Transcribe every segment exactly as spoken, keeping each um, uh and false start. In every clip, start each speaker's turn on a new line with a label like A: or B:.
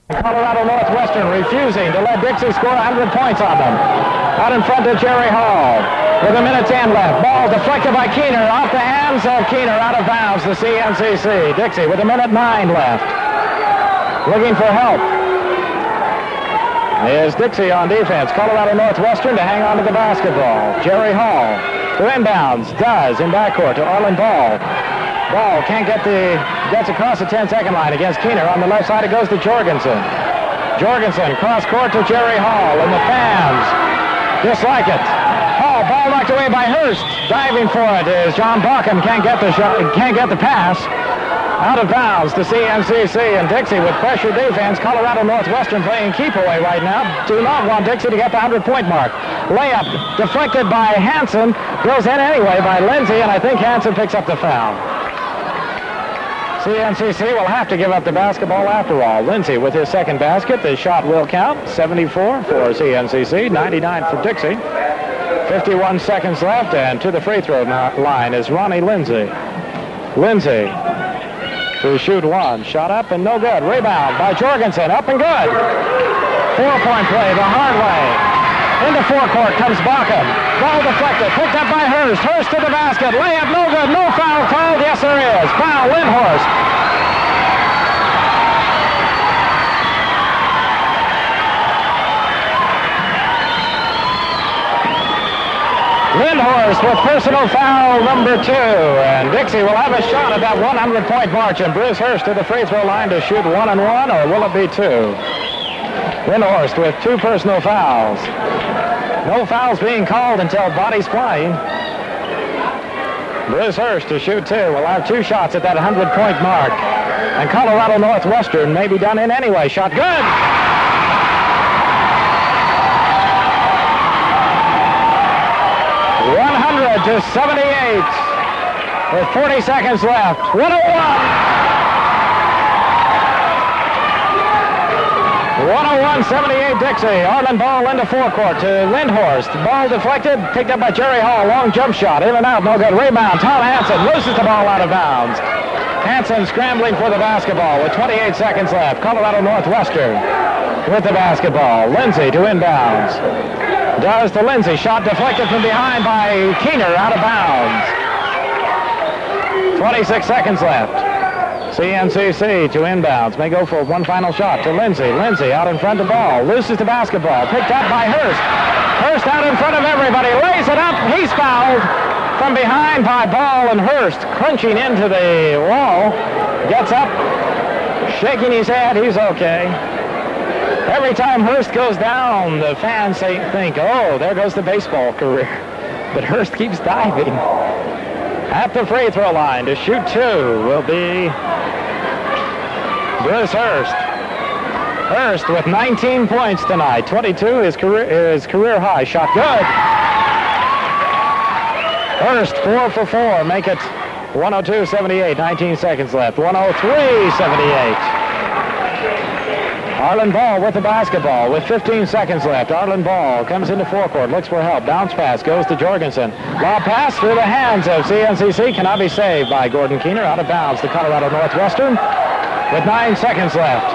A: Colorado Northwestern refusing to let Dixie score one hundred points on them. Out in front of Jerry Hall with a minute ten left. Ball deflected by Keener off the hands of Keener, out of bounds to C N C C. Dixie with a minute nine left. Looking for help is Dixie on defense. Colorado Northwestern to hang on to the basketball. Jerry Hall to inbounds. Does in backcourt to Arlen Ball. Ball can't get the, gets across the ten-second line against Keener. On the left side, it goes to Jorgensen. Jorgensen, cross court to Jerry Hall, and the fans dislike it. Hall, ball knocked away by Hurst. Diving for it is John Bauckham. Can't get the shot, can't get the pass. Out of bounds to C N C C, and Dixie with pressure defense. Colorado Northwestern playing keep away right now. Do not want Dixie to get the one hundred point mark. Layup deflected by Hansen. Goes in anyway by Lindsay, and I think Hansen picks up the foul. C N C C will have to give up the basketball after all. Lindsay with his second basket. The shot will count. seventy-four for C N C C, ninety-nine for Dixie. fifty-one seconds left, and to the free throw line is Ronnie Lindsay. Lindsay to shoot one. Shot up and no good. Rebound by Jorgensen. Up and good. Four-point play the hard way. Into forecourt comes Bauckham. Ball deflected. Picked up by Hurst. Hurst to the basket. Layup no good. No foul called. Yes, there is. Foul, Lindhorst. Lindhorst with personal foul number two, and Dixie will have a shot at that one hundred point march, and Bruce Hurst to the free throw line to shoot one and one, or will it be two? Lindhorst with two personal fouls. No fouls being called until bodies flying. Bruce Hurst to shoot two. Will have two shots at that one hundred point mark, and Colorado Northwestern may be done in anyway. Shot good. one hundred to seventy-eight with forty seconds left. one oh one. one oh one seventy-eight Dixie. Arlen Ball into forecourt to Lindhorst. Ball deflected, picked up by Jerry Hall. Long jump shot, in and out, no good. Rebound, Tom Hansen loses the ball out of bounds. Hansen scrambling for the basketball with twenty-eight seconds left. Colorado Northwestern with the basketball. Lindsay to inbounds. Does to Lindsay. Shot deflected from behind by Keener, out of bounds. twenty-six seconds left. C N C C to inbounds. May go for one final shot to Lindsay. Lindsay out in front of the ball. Loses the basketball. Picked up by Hurst. Hurst out in front of everybody. Lays it up. He's fouled from behind by Ball, and Hurst crunching into the wall. Gets up, shaking his head. He's okay. Every time Hurst goes down, the fans say, think, oh, there goes the baseball career. But Hurst keeps diving. At the free throw line to shoot two will be Bruce Hurst. Hurst with nineteen points tonight. twenty-two is career, is career high. Shot good. Hurst four for four. Make it one oh two seventy-eight. nineteen seconds left. one oh three seventy-eight. Arlen Ball with the basketball with fifteen seconds left. Arlen Ball comes into forecourt, looks for help. Bounce pass goes to Jorgensen. Lob pass through the hands of C N C C. Cannot be saved by Gordon Keener. Out of bounds to Colorado Northwestern with nine seconds left.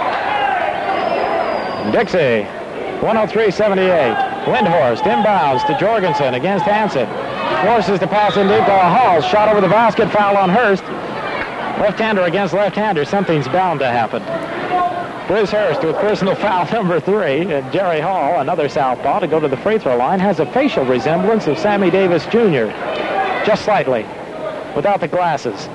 A: Dixie, one oh three seventy-eight. Lindhorst inbounds to Jorgensen against Hansen. Forces the pass in deep to Hall. Shot over the basket. Foul on Hurst. Left-hander against left-hander. Something's bound to happen. Bruce Hurst with personal foul number three, and Jerry Hall, another southpaw, to go to the free throw line, has a facial resemblance of Sammy Davis Junior Just slightly, without the glasses.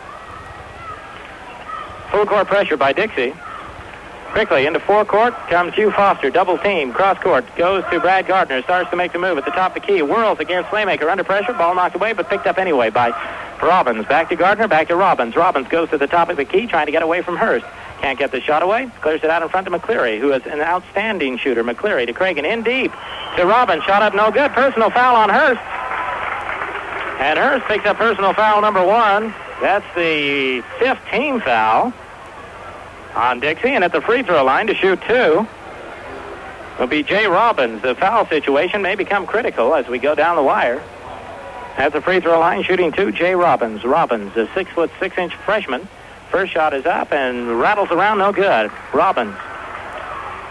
A: Full court pressure by Dixie. Quickly into forecourt comes Hugh Foster, double team, cross court, goes to Brad Gardner, starts to make the move at the top of the key, whirls against Slaymaker, under pressure, ball knocked away, but picked up anyway by Robbins. Back to Gardner, back to Robbins. Robbins goes to the top of the key, trying to get away from Hurst. Can't get the shot away. Clears it out in front to McCleary, who is an outstanding shooter. McCleary to Cragen, in deep to Robbins. Shot up no good. Personal foul on Hurst. And Hurst picks up personal foul number one. That's the fifth team foul on Dixie. And at the free throw line to shoot two will be Jay Robbins. The foul situation may become critical as we go down the wire. At the free throw line, shooting two, Jay Robbins. Robbins, a six foot six inch freshman. First shot is up and rattles around, no good. Robbins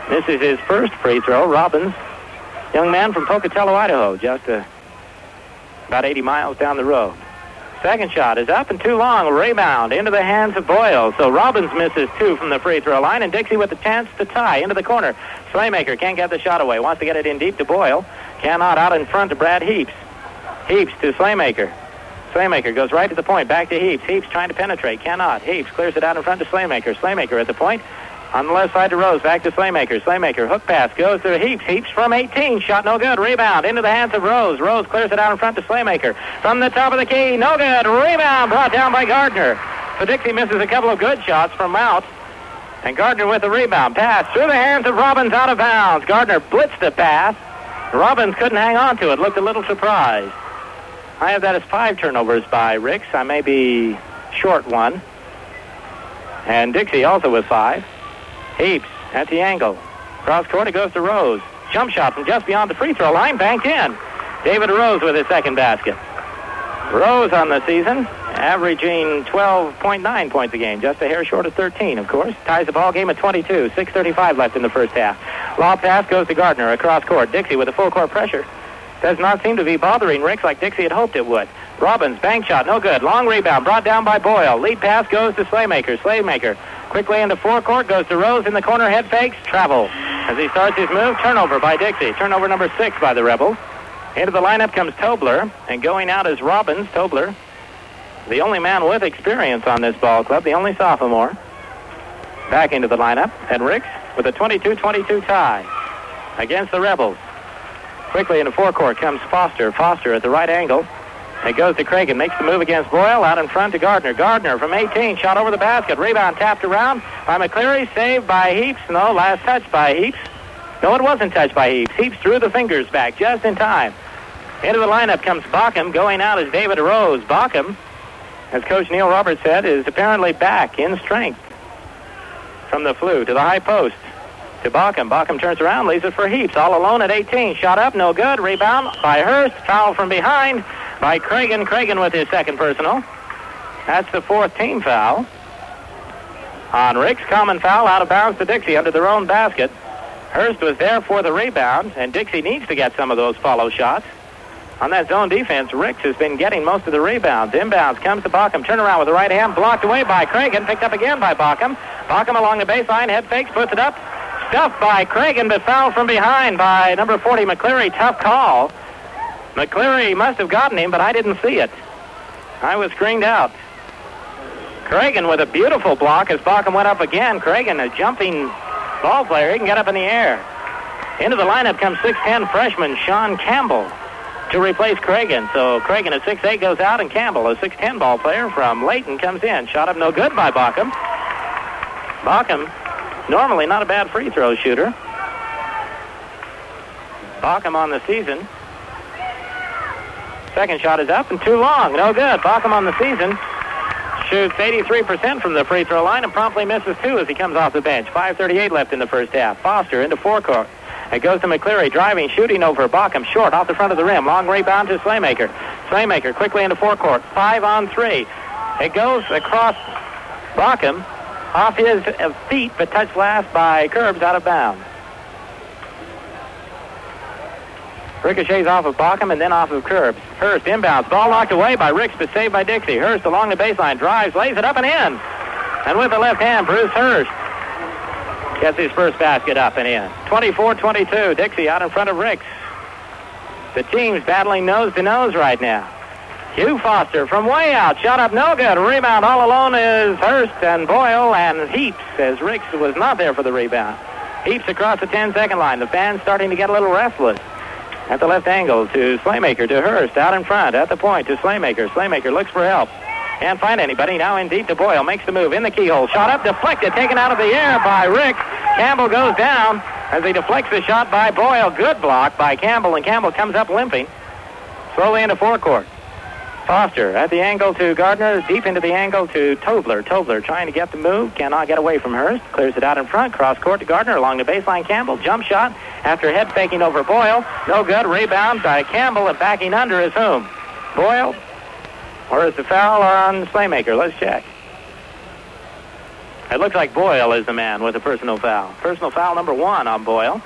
B: This is his first free throw. Robbins, young man from Pocatello, Idaho, just uh, about eighty miles down the road. Second shot is up and too long. Rebound into the hands of Boyle. So Robbins misses two from the free throw line, and Dixie with the chance to tie into the corner. Slaymaker can't get the shot away. Wants to get it in deep to Boyle. Cannot. Out in front to Brad Heaps. Heaps to Slaymaker. Slaymaker goes right to the point. Back to Heaps. Heaps trying to penetrate. Cannot. Heaps clears it out in front to Slaymaker. Slaymaker at the point. On the left side to Rose. Back to Slaymaker. Slaymaker. Hook pass goes to Heaps. Heaps from eighteen. Shot no good. Rebound into the hands of Rose. Rose clears it out in front to Slaymaker. From the top of the key. No good. Rebound brought down by Gardner. So Dixie misses a couple of good shots from Mount. And Gardner with the rebound. Pass through the hands of Robbins out of bounds. Gardner blitzed the pass. Robbins couldn't hang on to it. Looked a little surprised. I have that as five turnovers by Ricks. I may be short one. And Dixie also with five. Heaps at the angle. Cross court, it goes to Rose. Jump shot from just beyond the free throw line, banked in. David Rose with his second basket. Rose on the season, averaging twelve point nine points a game, just a hair short of thirteen, of course. Ties the ball game at twenty-two, six thirty-five left in the first half. Lob pass goes to Gardner across court. Dixie with a full court pressure. Does not seem to be bothering Ricks like Dixie had hoped it would. Robbins, bank shot, no good. Long rebound, brought down by Boyle. Lead pass goes to Slaymaker. Slaymaker quickly into forecourt, goes to Rose in the corner, head fakes, travel. As he starts his move, turnover by Dixie. Turnover number six by the Rebels. Into the lineup comes Tobler, and going out is Robbins. Tobler, the only man with experience on this ball club, the only sophomore. Back into the lineup, and Ricks with a twenty-two twenty-two tie against the Rebels. Quickly into forecourt comes Foster. Foster at the right angle. It goes to Cragen. Makes the move against Boyle. Out in front to Gardner. Gardner from eighteen. Shot over the basket. Rebound tapped around by McCleary. Saved by Heaps. No, last touch by Heaps. No, it wasn't touched by Heaps. Heaps threw the fingers back just in time. Into the lineup comes Bockham. Going out is David Rose. Bockham, as Coach Neil Roberts said, is apparently back in strength. From the flu to the high post. To Bockham. Bockham turns around, leaves it for Heaps. All alone at eighteen. Shot up, no good. Rebound by Hurst. Foul from behind by Cragen. Cragen with his second personal. That's the fourth team foul on Ricks. Common foul out of bounds to Dixie under their own basket. Hurst was there for the rebound, and Dixie needs to get some of those follow shots. On that zone defense, Ricks has been getting most of the rebounds. Inbounds comes to Bockham. Turnaround with the right hand. Blocked away by Cragen. Picked up again by Bockham. Bockham along the baseline. Head fakes. Puts it up. Stuffed by Cragen, but fouled from behind by number forty, McCleary. Tough call. McCleary must have gotten him, but I didn't see it. I was screened out. Cragen with a beautiful block as Bockham went up again. Cragen, a jumping ball player. He can get up in the air. Into the lineup comes six ten freshman Sean Campbell to replace Cragen. So Cragen at six eight goes out, and Campbell, a six ten ball player from Layton, comes in. Shot up no good by Bockham. Bockham, normally not a bad free throw shooter. Bockham on the season. Second shot is up and too long. No good. Bockham on the season shoots eighty-three percent from the free throw line and promptly misses two as he comes off the bench. five thirty-eight left in the first half. Foster into forecourt. It goes to McCleary, driving, shooting over Bockham, short off the front of the rim. Long rebound to Slaymaker. Slaymaker quickly into forecourt. Five on three. It goes across Bockham, off his feet, but touched last by Curbs out of bounds. Ricochets off of Bockham and then off of Curbs. Hurst inbounds. Ball knocked away by Ricks, but saved by Dixie. Hurst along the baseline. Drives, lays it up and in. And with the left hand, Bruce Hurst gets his first basket up and in. twenty-four twenty-two. Dixie out in front of Ricks. The team's battling nose to nose right now. Hugh Foster from way out. Shot up no good. Rebound all alone is Hurst and Boyle and Heaps, as Ricks was not there for the rebound. Heaps across the ten-second line. The fans starting to get a little restless. At the left angle to Slaymaker, to Hurst, out in front, at the point to Slaymaker. Slaymaker looks for help. Can't find anybody. Now in deep to Boyle. Makes the move in the keyhole. Shot up, deflected, taken out of the air by Rick. Campbell goes down as he deflects the shot by Boyle. Good block by Campbell, and Campbell comes up limping. Slowly into forecourt. Foster at the angle to Gardner, deep into the angle to Tobler. Tobler trying to get the move, cannot get away from Hurst. Clears it out in front, cross court to Gardner along the baseline. Campbell, jump shot after head faking over Boyle. No good, rebound by Campbell, and backing under is whom? Boyle? Or is the foul on Slaymaker? Let's check. It looks like Boyle is the man with a personal foul. Personal foul number one on Boyle.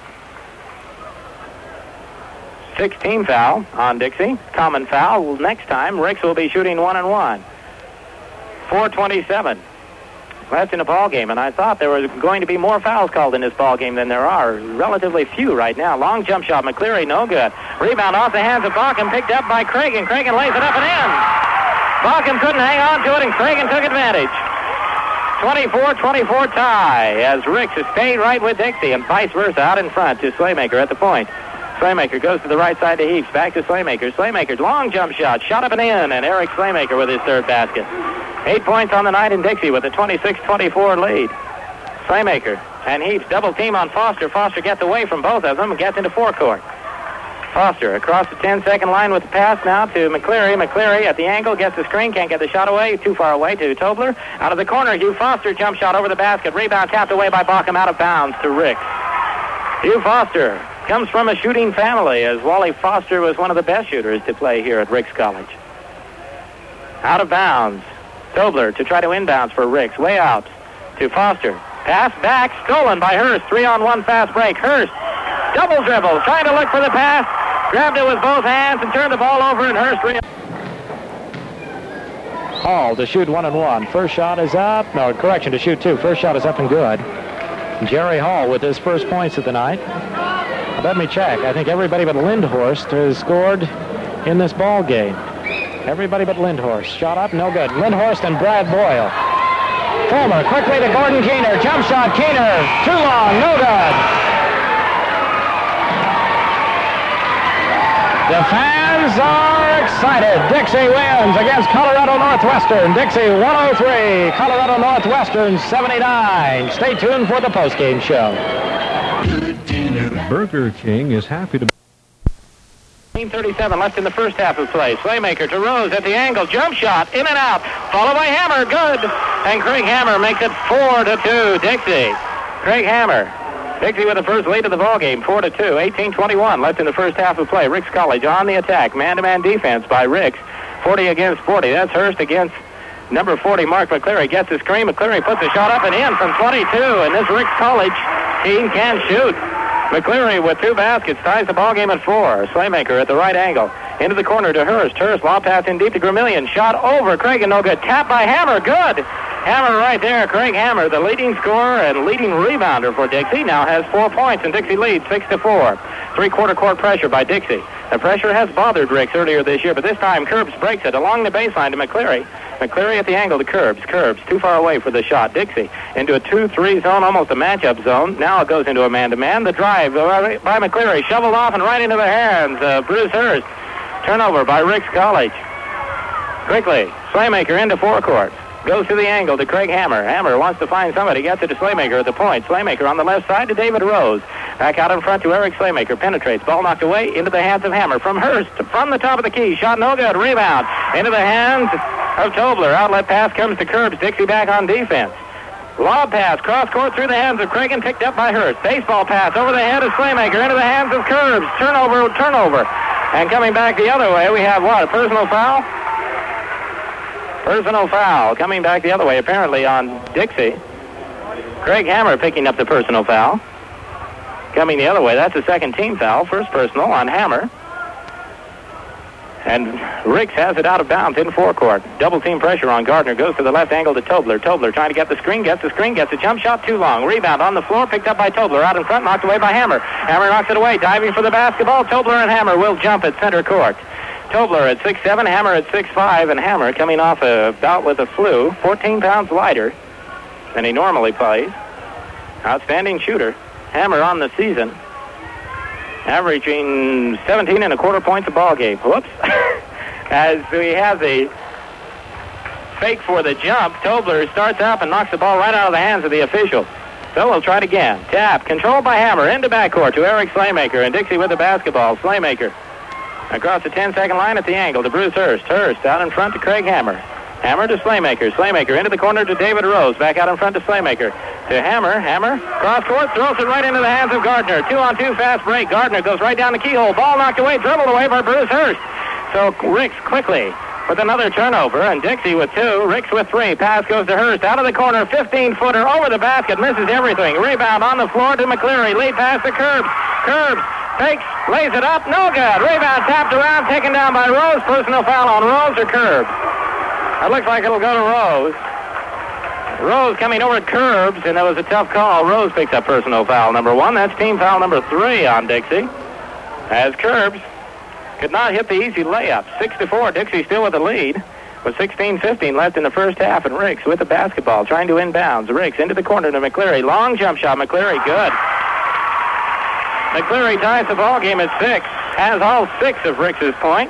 B: sixteen foul on Dixie. Common foul next time. Ricks will be shooting one and one. four twenty-seven left in the ball game, and I thought there was going to be more fouls called in this ball game than there are. Relatively few right now. Long jump shot. McCleary, no good. Rebound off the hands of Bauckham, picked up by Cragen. Cragen lays it up and in. Bauckham couldn't hang on to it, and Cragen took advantage. twenty-four twenty-four tie as Ricks has stayed right with Dixie, and vice versa out in front to Slaymaker at the point. Slaymaker goes to the right side to Heaps. Back to Slaymaker. Slaymaker's long jump shot. Shot up and in, and Eric Slaymaker with his third basket. Eight points on the night in Dixie with a twenty-six twenty-four lead. Slaymaker and Heaps double team on Foster. Foster gets away from both of them and gets into forecourt. Foster across the ten-second line with the pass now to McCleary. McCleary at the angle, gets the screen, can't get the shot away. Too far away to Tobler. Out of the corner, Hugh Foster jump shot over the basket. Rebound tapped away by Bauckham, out of bounds to Ricks. Hugh Foster comes from a shooting family, as Wally Foster was one of the best shooters to play here at Ricks College. Out of bounds. Tobler to try to inbounds for Ricks. Way out to Foster. Pass back, stolen by Hurst. Three on one fast break. Hurst, double dribble, trying to look for the pass. Grabbed it with both hands and turned the ball over, and Hurst... Re-
A: Hall to shoot one and one. First shot is up. No, correction, to shoot two. First shot is up and good. Jerry Hall with his first points of the night. Let me check. I think everybody but Lindhorst has scored in this ball game. Everybody but Lindhorst. Shot up, no good. Lindhorst and Brad Boyle. Fulmer quickly to Gordon Keener. Jump shot, Keener. Too long, no good. The fans are excited. Dixie wins against Colorado Northwestern. Dixie one oh three, Colorado Northwestern seventy-nine. Stay tuned for the postgame show.
C: Burger King is happy to...
B: thirty-seven left in the first half of play. Slaymaker to Rose at the angle. Jump shot, in and out. Followed by Hammer, good. And Craig Hammer makes it four to two, Dixie. Craig Hammer. Dixie with the first lead of the ball game, four to two. eighteen twenty-one left in the first half of play. Ricks College on the attack. Man-to-man defense by Ricks. forty against forty. That's Hurst against number forty, Mark McCleary. Gets the screen. McCleary puts a shot up and in from twenty-two. And this Ricks College team can shoot. McCleary with two baskets ties the ball game at four. Slaymaker at the right angle. Into the corner to Hurst. Hurst, lob pass in deep to Gramillion. Shot over. Craig, no good. Tap by Hammer. Good. Hammer right there. Craig Hammer, the leading scorer and leading rebounder for Dixie, now has four points, and Dixie leads six to four. Three-quarter court pressure by Dixie. The pressure has bothered Ricks earlier this year, but this time Curbs breaks it along the baseline to McCleary. McCleary at the angle to Curbs. Curbs too far away for the shot. Dixie into a two three zone, almost a matchup zone. Now it goes into a man-to-man. The drive by McCleary, shoveled off and right into the hands of Bruce Hurst. Turnover by Ricks College. Quickly, Slaymaker into forecourt. Goes to the angle to Craig Hammer. Hammer wants to find somebody. Gets it to Slaymaker at the point. Slaymaker on the left side to David Rose. Back out in front to Eric Slaymaker. Penetrates. Ball knocked away into the hands of Hammer. From Hurst from the top of the key. Shot no good. Rebound into the hands of Tobler. Outlet pass comes to Curbs. Dixie back on defense. Lob pass. Cross court through the hands of Craig and picked up by Hurst. Baseball pass over the head of Slaymaker into the hands of Curbs. Turnover, turnover. And coming back the other way, we have what? A personal foul? Personal foul coming back the other way, apparently on Dixie. Craig Hammer picking up the personal foul. Coming the other way, that's a second team foul. First personal on Hammer. And Ricks has it out of bounds in forecourt. Double team pressure on Gardner. Goes to the left angle to Tobler. Tobler trying to get the screen. Gets the screen. Gets a jump shot too long. Rebound on the floor. Picked up by Tobler. Out in front. Knocked away by Hammer. Hammer knocks it away. Diving for the basketball. Tobler and Hammer will jump at center court. Tobler at six seven. Hammer at six five. And Hammer coming off a bout with the flu. fourteen pounds lighter than he normally plays. Outstanding shooter. Hammer on the season. Averaging seventeen and a quarter points a ball game. Whoops. As we have the fake for the jump, Tobler starts up and knocks the ball right out of the hands of the official. So we'll try it again. Tap, controlled by Hammer, into backcourt to Eric Slaymaker, and Dixie with the basketball. Slaymaker across the ten-second line at the angle to Bruce Hurst. Hurst out in front to Craig Hammer. Hammer to Slaymaker. Slaymaker into the corner to David Rose. Back out in front to Slaymaker. To Hammer. Hammer. Cross court. Throws it right into the hands of Gardner. Two on two fast break. Gardner goes right down the keyhole. Ball knocked away. Dribbled away by Bruce Hurst. So Ricks quickly with another turnover, and Dixie with two, Ricks with three. Pass goes to Hurst, out of the corner, fifteen-footer over the basket, misses everything. Rebound on the floor to McCleary. Lead pass to Curbs. Curbs takes, lays it up, no good. Rebound tapped around, taken down by Rose. Personal foul on Rose or Curbs. It looks like it'll go to Rose. Rose coming over at Curbs, and that was a tough call. Rose picks up personal foul number one. That's team foul number three on Dixie. As Curbs could not hit the easy layup. Six to four, Dixie still with the lead. With sixteen fifteen left in the first half, and Ricks with the basketball, trying to inbounds. Ricks into the corner to McCleary. Long jump shot, McCleary, good. McCleary ties the ball game at six. Has all six of Ricks's points.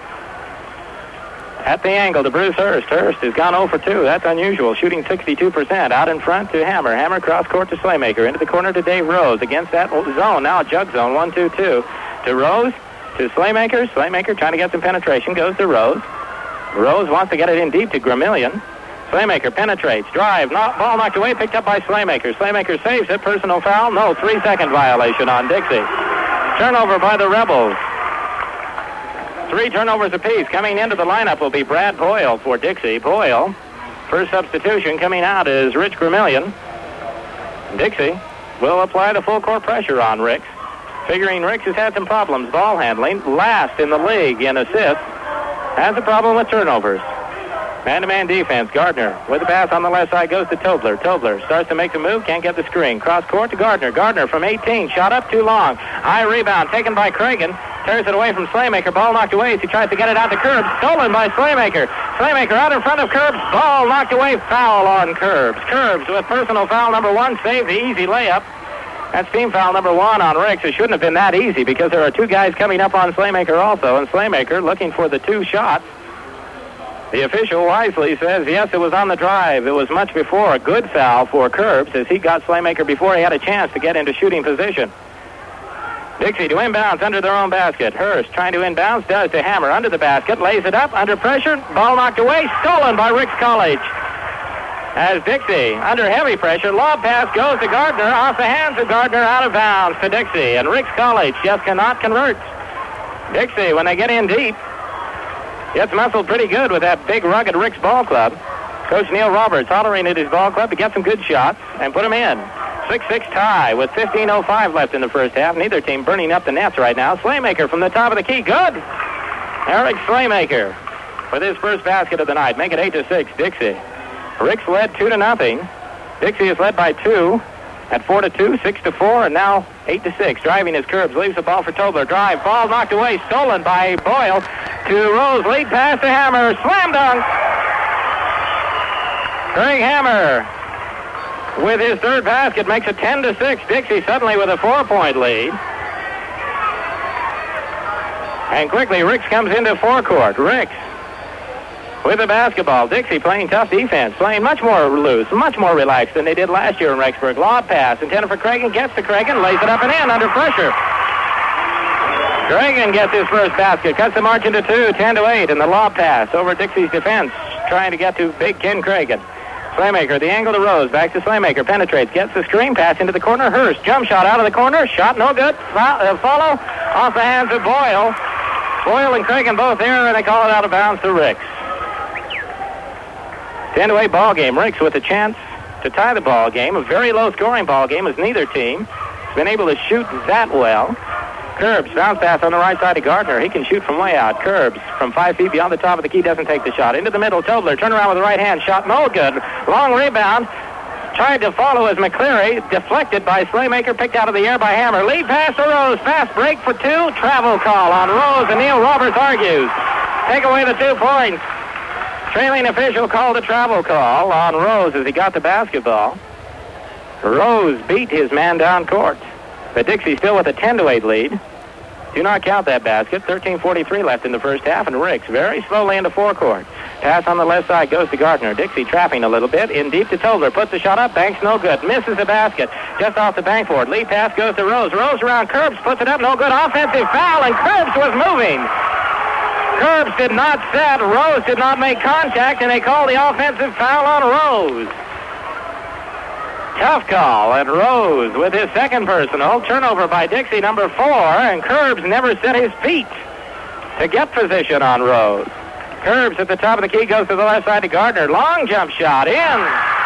B: At the angle to Bruce Hurst. Hurst has gone zero for two. That's unusual. Shooting sixty-two percent. Out in front to Hammer. Hammer cross court to Slaymaker. Into the corner to Dave Rose. Against that zone. Now a jug zone. one two two. To Rose. To Slaymaker. Slaymaker trying to get some penetration. Goes to Rose. Rose wants to get it in deep to Gramillion. Slaymaker penetrates. Drive. Not, ball knocked away. Picked up by Slaymaker. Slaymaker saves it. Personal foul. No. Three-second violation on Dixie. Turnover by the Rebels. Three turnovers apiece. Coming into the lineup will be Brad Boyle for Dixie. Boyle, first substitution coming out is Rich Gramillion. Dixie will apply the full court pressure on Ricks. Figuring Ricks has had some problems ball handling. Last in the league in assists. Has a problem with turnovers. Man-to-man defense. Gardner with the pass on the left side goes to Tobler. Tobler starts to make the move. Can't get the screen. Cross court to Gardner. Gardner from eighteen. Shot up too long. High rebound taken by Cragen. Tears it away from Slaymaker. Ball knocked away as he tries to get it out to Curbs. Stolen by Slaymaker. Slaymaker out in front of Curbs. Ball knocked away. Foul on Curbs. Curbs with personal foul number one. Saved the easy layup. That's team foul number one on Ricks. It shouldn't have been that easy because there are two guys coming up on Slaymaker also. And Slaymaker looking for the two shots. The official wisely says, yes, it was on the drive. It was much before a good foul for Curbs as he got Slaymaker before he had a chance to get into shooting position. Dixie to inbounds under their own basket. Hurst trying to inbounds, does to Hammer under the basket, lays it up, under pressure, ball knocked away, stolen by Ricks College. As Dixie, under heavy pressure, lob pass goes to Gardner, off the hands of Gardner, out of bounds to Dixie, and Ricks College just cannot convert. Dixie, when they get in deep, gets muscled pretty good with that big, rugged Ricks ball club. Coach Neil Roberts hollering at his ball club to get some good shots and put them in. six six tie with fifteen oh five left in the first half. Neither team burning up the nets right now. Slaymaker from the top of the key. Good. Eric Slaymaker with his first basket of the night. Make it eight to six, Dixie. Ricks led two to nothing. Dixie is led by two at four to two, six to four, and now eight to six. Driving his Curbs. Leaves the ball for Tobler. Drive. Ball knocked away. Stolen by Boyle to Rose. Lead pass to Hammer. Slam dunk. Craig Hammer with his third basket makes it ten to six. Dixie suddenly with a four-point lead. And quickly Ricks comes into forecourt. Ricks with the basketball. Dixie playing tough defense, playing much more loose, much more relaxed than they did last year in Rexburg. Lob pass intended for Cragen, gets to Cragen, lays it up and in under pressure. Cragen gets his first basket, cuts the margin to two, ten to eight, and the lob pass over Dixie's defense, trying to get to Big Ken Cragen. Slaymaker, the angle to Rose, back to Slaymaker, penetrates, gets the screen pass into the corner. Hurst, jump shot out of the corner, shot no good. Uh, follow off the hands of Boyle. Boyle and Cragen both there, and they call it out of bounds to Ricks. ten to eight ball game. Ricks with a chance to tie the ball game. A very low scoring ball game as neither team has been able to shoot that well. Curbs, bounce pass on the right side to Gardner. He can shoot from way out. Curbs from five feet beyond the top of the key doesn't take the shot. Into the middle, Tobler, turn around with the right hand. Shot no good. Long rebound. Tried to follow as McCleary. Deflected by Slaymaker. Picked out of the air by Hammer. Lead pass to Rose. Fast break for two. Travel call on Rose, and Neil Roberts argues. Take away the two points. Trailing official called a travel call on Rose as he got the basketball. Rose beat his man down court. But Dixie still with a ten to eight lead. Do not count that basket. thirteen forty-three left in the first half, and Ricks very slowly into forecourt. Pass on the left side goes to Gardner. Dixie trapping a little bit. In deep to Tobler. Puts the shot up. Banks no good. Misses the basket. Just off the bankboard. Lead pass goes to Rose. Rose around Curbs. Puts it up. No good. Offensive foul, and Curbs was moving. Curbs did not set. Rose did not make contact, and they called the offensive foul on Rose. Tough call, and Rose with his second personal. Turnover by Dixie, number four, and Curbs never set his feet to get position on Rose. Curbs at the top of the key, goes to the left side to Gardner. Long jump shot, in.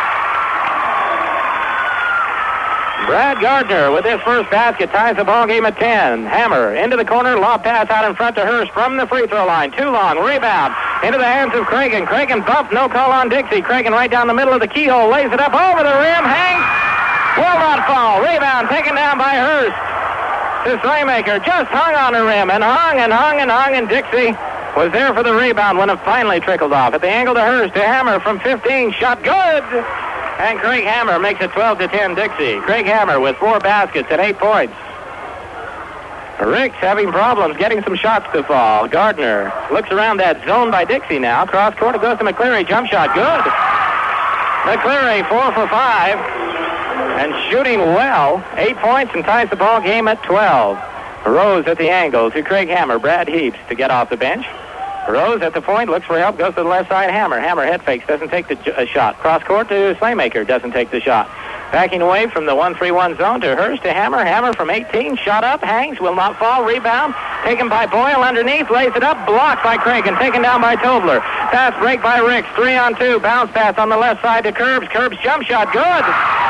B: Brad Gardner with his first basket ties the ball game at ten. Hammer into the corner, lob pass out in front to Hurst from the free throw line. Too long, rebound into the hands of Cragen. Cragen bumped, no call on Dixie. Cragen right down the middle of the keyhole, lays it up over the rim, hangs, will not fall. Rebound taken down by Hurst. To Slaymaker, just hung on the rim and hung and hung and hung, and Dixie was there for the rebound when it finally trickled off. At the angle to Hurst, to Hammer from fifteen, shot good. And Craig Hammer makes it twelve to ten Dixie. Craig Hammer with four baskets at eight points. Ricks having problems getting some shots to fall. Gardner looks around that zone by Dixie now. Cross court, it goes to McCleary. Jump shot, good. McCleary, four for five. And shooting well. Eight points and ties the ball game at twelve. Rose at the angle to Craig Hammer. Brad Heaps to get off the bench. Rose at the point, looks for help, goes to the left side. Hammer. Hammer head fakes, doesn't take the j- uh, shot. Cross court to Slaymaker, doesn't take the shot. Backing away from the one three one zone to Hurst to Hammer. Hammer from eighteen, shot up, hangs, will not fall. Rebound taken by Boyle underneath, lays it up, blocked by Cragen, taken down by Tobler. Pass break by Ricks, three on two. Bounce pass on the left side to Curbs. Curbs jump shot, good.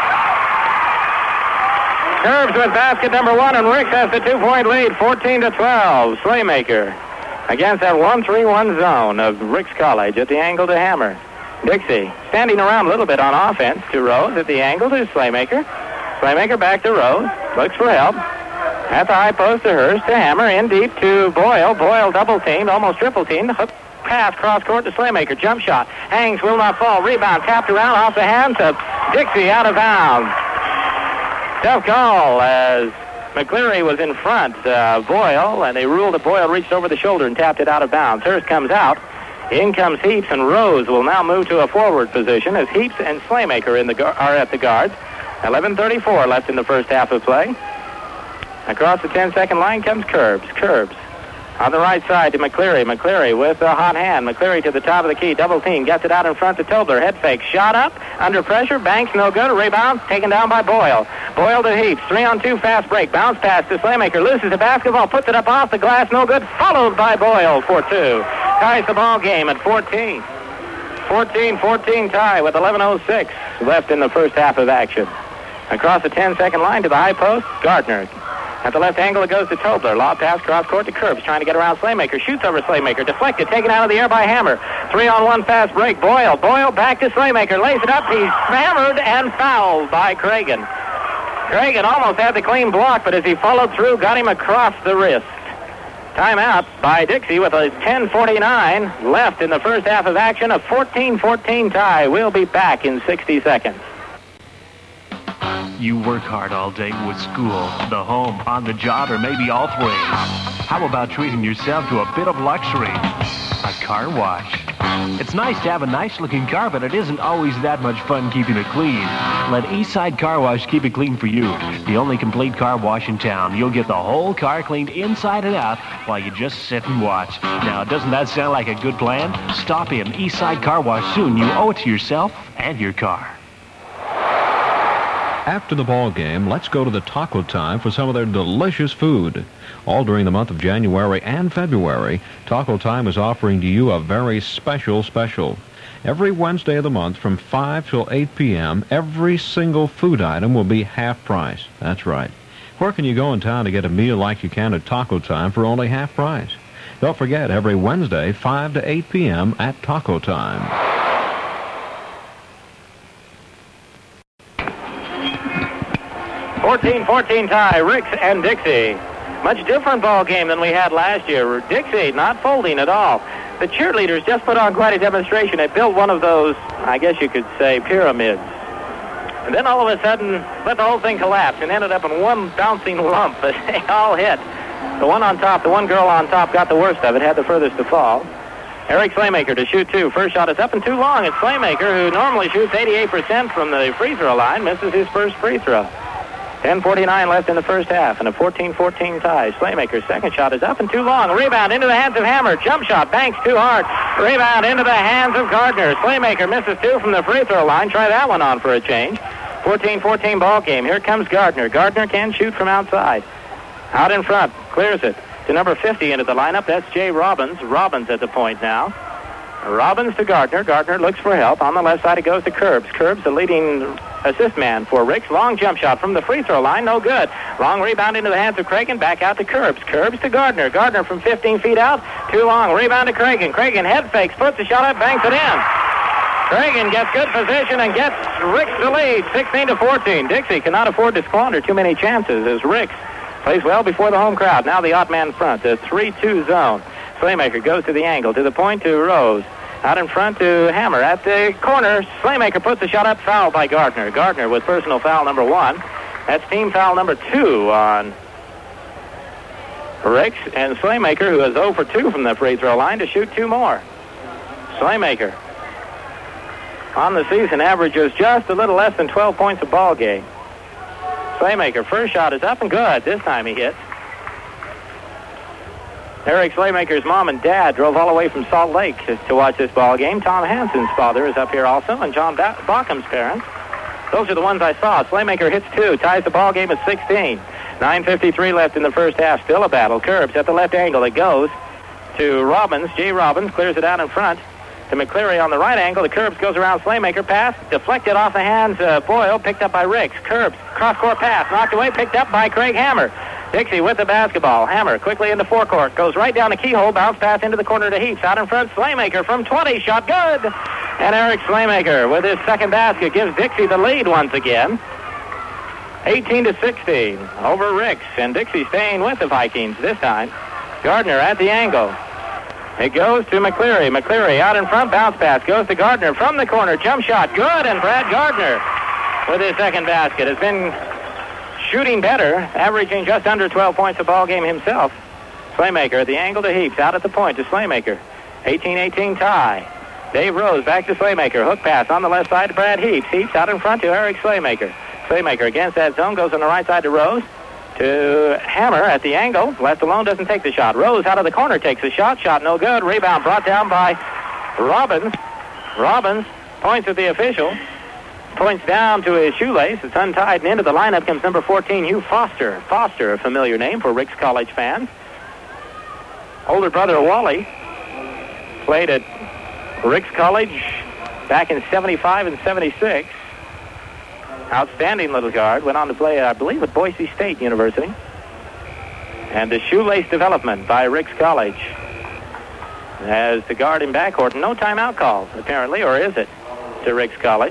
B: Curbs with basket number one, and Ricks has the two-point lead, fourteen to twelve. Slaymaker against that one three one zone of Ricks College at the angle to Hammer. Dixie standing around a little bit on offense to Rose at the angle to Slaymaker. Slaymaker back to Rose, looks for help. At the high post to Hurst, to Hammer, in deep to Boyle. Boyle double-teamed, almost triple-teamed. Hook pass cross court to Slaymaker, jump shot. Hangs, will not fall. Rebound tapped around off the hands of Dixie, out of bounds. Tough call as McCleary was in front, uh, Boyle, and they ruled that Boyle reached over the shoulder and tapped it out of bounds. Hurst comes out. In comes Heaps, and Rose will now move to a forward position as Heaps and Slaymaker in the gar- are at the guards. eleven thirty-four left in the first half of play. Across the ten-second line comes Curbs. Curbs on the right side to McCleary. McCleary with a hot hand. McCleary to the top of the key. Double team. Gets it out in front to Tobler. Head fake. Shot up. Under pressure. Banks no good. Rebound. Taken down by Boyle. Boyle to Heaps. Three on two. Fast break. Bounce pass to Slaymaker. Loses the basketball. Puts it up off the glass. No good. Followed by Boyle for two. Ties the ball game at fourteen. fourteen fourteen tie with eleven oh six left in the first half of action. Across the ten-second line to the high post. Gardner. At the left angle, it goes to Tobler. Lob pass, cross court to Curbs, trying to get around Slaymaker. Shoots over Slaymaker. Deflected, taken out of the air by Hammer. Three on one fast break. Boyle. Boyle back to Slaymaker. Lays it up. He's hammered and fouled by Cragen. Cragen almost had the clean block, but as he followed through, got him across the wrist. Timeout by Dixie with a ten forty-nine left in the first half of action. A fourteen fourteen tie. We'll be back in sixty seconds.
D: You work hard all day with school, the home, on the job, or maybe all three. How about treating yourself to a bit of luxury? A car wash. It's nice to have a nice-looking car, but it isn't always that much fun keeping it clean. Let Eastside Car Wash keep it clean for you. The only complete car wash in town. You'll get the whole car cleaned inside and out while you just sit and watch. Now, doesn't that sound like a good plan? Stop in Eastside Car Wash soon. You owe it to yourself and your car.
C: After the ball game, let's go to the Taco Time for some of their delicious food. All during the month of January and February, Taco Time is offering to you a very special special. Every Wednesday of the month from five till eight p.m., every single food item will be half price. That's right. Where can you go in town to get a meal like you can at Taco Time for only half price? Don't forget, every Wednesday, five to eight p.m. at Taco Time.
B: fourteen fourteen tie, Ricks and Dixie. Much different ball game than we had last year. Dixie not folding at all. The cheerleaders just put on quite a demonstration. They built one of those, I guess you could say, pyramids. And then all of a sudden, let the whole thing collapse and ended up in one bouncing lump that they all hit. The one on top, the one girl on top got the worst of it, had the furthest to fall. Eric Slaymaker to shoot two. First shot is up and too long. It's Slaymaker, who normally shoots eighty-eight percent from the free throw line, misses his first free throw. ten forty-nine left in the first half, and a fourteen fourteen tie. Slaymaker's second shot is up and too long. Rebound into the hands of Hammer. Jump shot. Banks too hard. Rebound into the hands of Gardner. Slaymaker misses two from the free throw line. Try that one on for a change. fourteen fourteen ball game. Here comes Gardner. Gardner can shoot from outside. Out in front. Clears it to number fifty into the lineup. That's Jay Robbins. Robbins at the point now. Robbins to Gardner. Gardner looks for help. On the left side, it goes to Curbs. Curbs, the leading assist man for Ricks. Long jump shot from the free throw line. No good. Long rebound into the hands of Cragen. Back out to Curbs. Curbs to Gardner. Gardner from fifteen feet out. Too long. Rebound to Cragen. Cragen head fakes. Puts the shot up. Banks it in. Cragen gets good position and gets Ricks the lead. sixteen to fourteen. Dixie cannot afford to squander too many chances as Ricks plays well before the home crowd. Now the odd man front. The three two zone. Slaymaker goes to the angle, to the point to Rose. Out in front to Hammer. At the corner, Slaymaker puts the shot up, fouled by Gardner. Gardner with personal foul number one. That's team foul number two on Ricks. And Slaymaker, who is zero for two from the free throw line, to shoot two more. Slaymaker on the season averages just a little less than twelve points a ball game. Slaymaker, first shot is up and good. This time he hits. Eric Slaymaker's mom and dad drove all the way from Salt Lake to, to watch this ball game. Tom Hansen's father is up here also, and John ba- Baucom's parents. Those are the ones I saw. Slaymaker hits two, ties the ball game at sixteen. nine fifty-three left in the first half. Still a battle. Curbs at the left angle. It goes to Robbins. Jay Robbins clears it out in front to McCleary on the right angle. The Curbs goes around Slaymaker. Pass deflected off the hands of Boyle. Picked up by Ricks. Curbs cross-court pass. Knocked away. Picked up by Craig Hammer. Dixie with the basketball. Hammer quickly into forecourt. Goes right down the keyhole. Bounce pass into the corner to Heaps. Out in front, Slaymaker from twenty. Shot good. And Eric Slaymaker with his second basket gives Dixie the lead once again. eighteen to sixteen over Ricks. And Dixie staying with the Vikings this time. Gardner at the angle. It goes to McCleary. McCleary out in front. Bounce pass goes to Gardner from the corner. Jump shot. Good. And Brad Gardner with his second basket has been shooting better, averaging just under twelve points a ball game himself. Slaymaker at the angle to Heaps. Out at the point to Slaymaker. eighteen eighteen tie. Dave Rose back to Slaymaker. Hook pass on the left side to Brad Heaps. Heaps out in front to Eric Slaymaker. Slaymaker against that zone. Goes on the right side to Rose. To Hammer at the angle. Left alone, doesn't take the shot. Rose out of the corner takes the shot. Shot no good. Rebound brought down by Robbins. Robbins points at the official. Points down to his shoelace. It's untied, and into the lineup comes number fourteen, Hugh Foster. Foster, a familiar name for Ricks College fans. Older brother of Wally. Played at Ricks College back in seventy-five and seventy-six. Outstanding little guard. Went on to play, I believe, at Boise State University. And the shoelace development by Ricks College. As the guard in backcourt, no timeout calls, apparently, or is it, to Ricks College?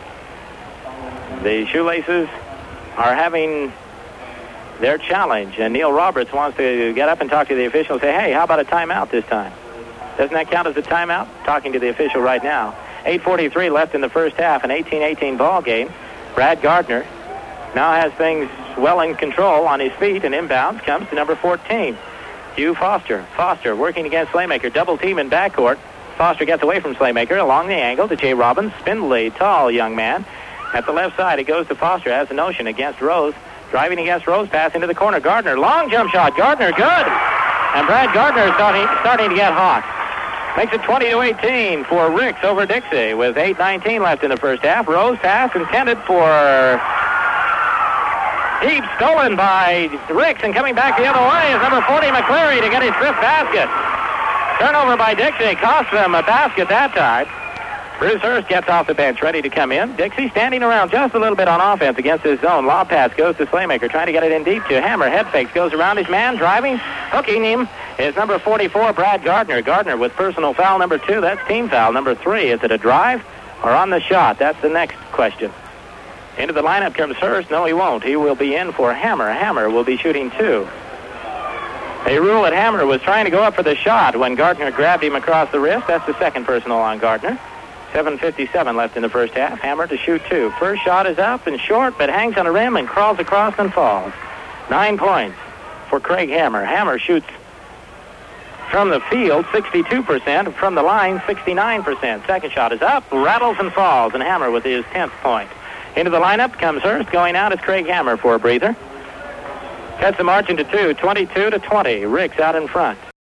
B: The shoelaces are having their challenge, and Neil Roberts wants to get up and talk to the official and say, hey, how about a timeout this time? Doesn't that count as a timeout? Talking to the official right now. eight forty-three left in the first half, an eighteen eighteen ball game. Brad Gardner now has things well in control on his feet, and inbounds comes to number fourteen, Hugh Foster. Foster working against Slaymaker, double team in backcourt. Foster gets away from Slaymaker along the angle to Jay Robbins, spindly, tall young man. At the left side, it goes to Foster, has a notion against Rose. Driving against Rose, pass into the corner. Gardner, long jump shot. Gardner, good. And Brad Gardner is starting, starting to get hot. Makes it twenty to eighteen for Ricks over Dixie with eight nineteen left in the first half. Rose pass intended for Heaps, stolen by Ricks, and coming back the other way is number forty, McCleary, to get his fifth basket. Turnover by Dixie cost them a basket that time. Bruce Hurst gets off the bench, ready to come in. Dixie standing around just a little bit on offense against his zone. Lob pass goes to Slaymaker, trying to get it in deep to Hammer. Head fakes, goes around his man, driving, hooking him is number forty-four, Brad Gardner. Gardner with personal foul number two. That's team foul number three. Is it a drive or on the shot? That's the next question. Into the lineup comes Hurst. No, he won't. He will be in for Hammer. Hammer will be shooting two. A rule that Hammer was trying to go up for the shot when Gardner grabbed him across the wrist. That's the second personal on Gardner. seven fifty-seven left in the first half. Hammer to shoot two. First shot is up and short, but hangs on a rim and crawls across and falls. Nine points for Craig Hammer. Hammer shoots from the field sixty-two percent, from the line sixty-nine percent. Second shot is up, rattles and falls, and Hammer with his tenth point. Into the lineup comes Hurst. Going out is Craig Hammer for a breather. Cuts the margin to two, twenty-two to twenty. Ricks out in front.